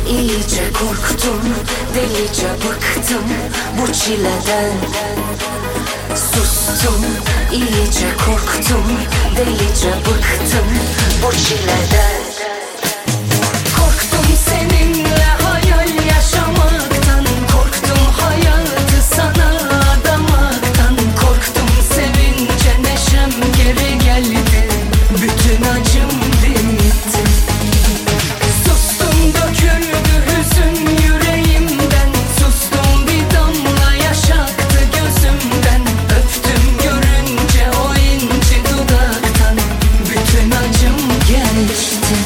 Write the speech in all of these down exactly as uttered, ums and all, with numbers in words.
iyice korktum, delice bıktım bu çileden. Sustum, iyice korktum, delice bıktım bu çileden. Korktum seninle hayal yaşamaktan, korktum hayatı sana adamaktan. Korktum sevince neşem geri geldi, bütün acım bitti. Sustum döküldü hüzün yüreğimden, sustum bir damla yaş aktı gözümden. Öptüm görünce o inci dudaktan, bütün acım geçti.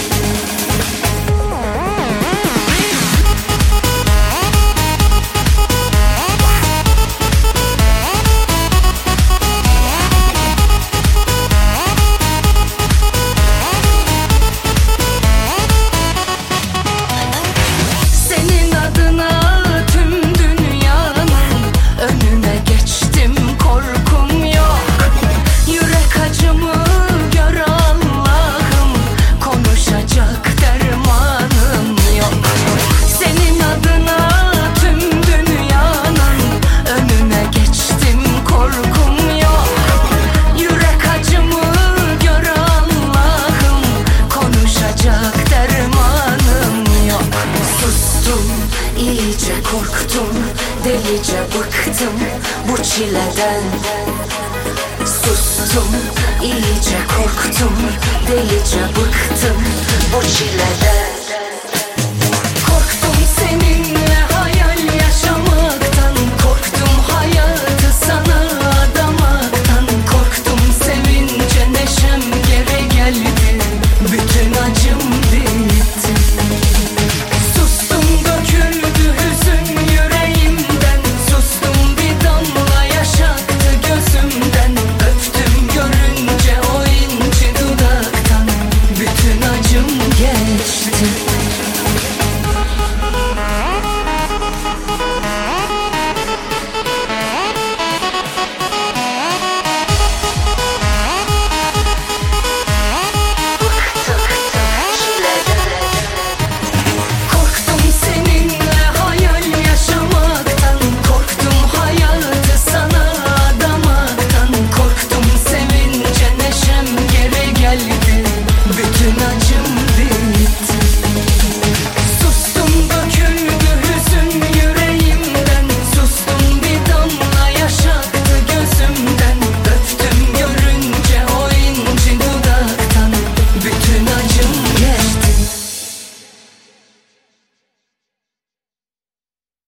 Senin adına tüm dünyanın önüne geçtim, korkum yok. Yürek acımı gör Allah'ım, konuşacak dermanım yok. Senin adına tüm dünyanın önüne geçtim, korkum yok. Yürek acımı gör Allah'ım, konuşacak dermanım yok. Sustum, iyice korktum, delice bıktım bu çileden. Sustum, iyice korktum, delice bıktım bu çileden.